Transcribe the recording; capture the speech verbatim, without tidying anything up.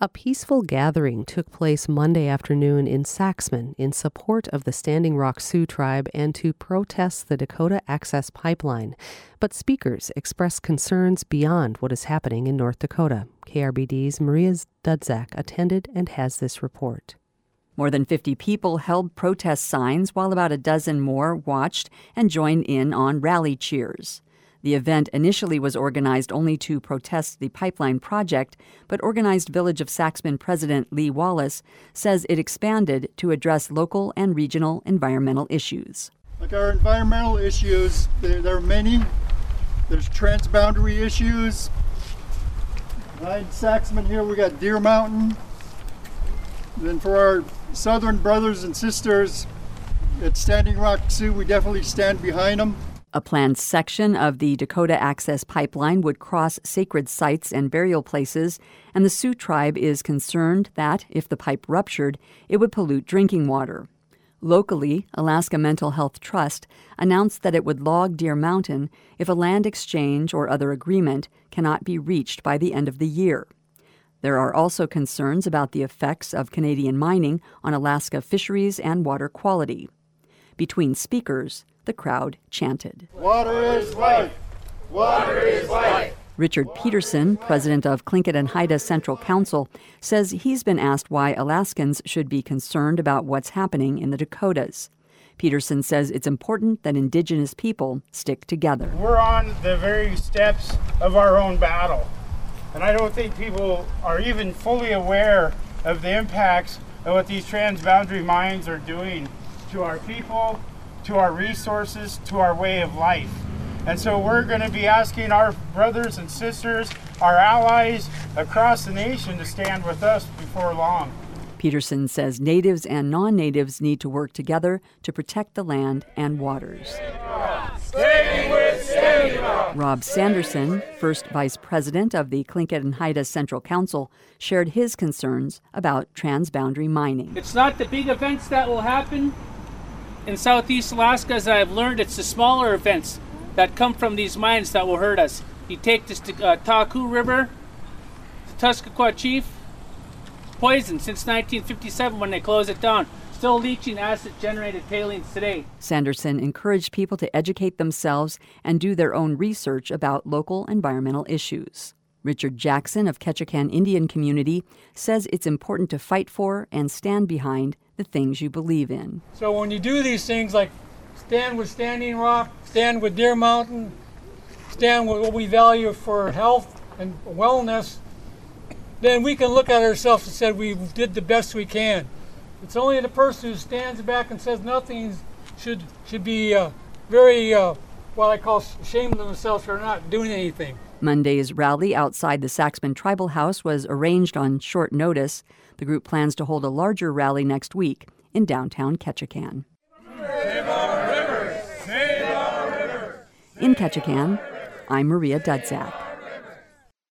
A peaceful gathering took place Monday afternoon in Saxman in support of the Standing Rock Sioux tribe and to protest the Dakota Access Pipeline. But speakers expressed concerns beyond what is happening in North Dakota. K R B D's Maria Dudzak attended and has this report. More than fifty people held protest signs while about a dozen more watched and joined in on rally cheers. The event initially was organized only to protest the pipeline project, but Organized Village of Saxman President Lee Wallace says it expanded to address local and regional environmental issues. Like our environmental issues, there, there are many. There's transboundary issues. Behind Saxman here, we got Deer Mountain. Then for our southern brothers and sisters at Standing Rock Sioux, we definitely stand behind them. A planned section of the Dakota Access Pipeline would cross sacred sites and burial places, and the Sioux tribe is concerned that, if the pipe ruptured, it would pollute drinking water. Locally, Alaska Mental Health Trust announced that it would log Deer Mountain if a land exchange or other agreement cannot be reached by the end of the year. There are also concerns about the effects of Canadian mining on Alaska fisheries and water quality. Between speakers, the crowd chanted, "Water is life! Water is life!" Richard Peterson, president of Tlingit and Haida Central Council, says he's been asked why Alaskans should be concerned about what's happening in the Dakotas. Peterson says it's important that Indigenous people stick together. We're on the very steps of our own battle, and I don't think people are even fully aware of the impacts of what these transboundary mines are doing to our people, to our resources, to our way of life. And so we're going to be asking our brothers and sisters, our allies across the nation to stand with us before long. Peterson says natives and non-natives need to work together to protect the land and waters. Standing with Standing Rock. Rob Sanderson, first vice president of the Tlingit and Haida Central Council, shared his concerns about transboundary mining. It's not the big events that will happen in Southeast Alaska. As I've learned, it's the smaller events that come from these mines that will hurt us. You take this uh, Taku River, the Tuscarora Chief, poison since nineteen fifty-seven when they closed it down. Still leaching acid-generated tailings today. Sanderson encouraged people to educate themselves and do their own research about local environmental issues. Richard Jackson of Ketchikan Indian Community says it's important to fight for and stand behind the things you believe in. So when you do these things like stand with Standing Rock, stand with Deer Mountain, stand with what we value for health and wellness, then we can look at ourselves and say we did the best we can. It's only the person who stands back and says nothing should should be uh, very, uh, what I call ashamed of themselves for not doing anything. Monday's rally outside the Saxman Tribal House was arranged on short notice. The group plans to hold a larger rally next week in downtown Ketchikan. Save our rivers! Save our rivers! In Ketchikan, I'm Maria Dudzak.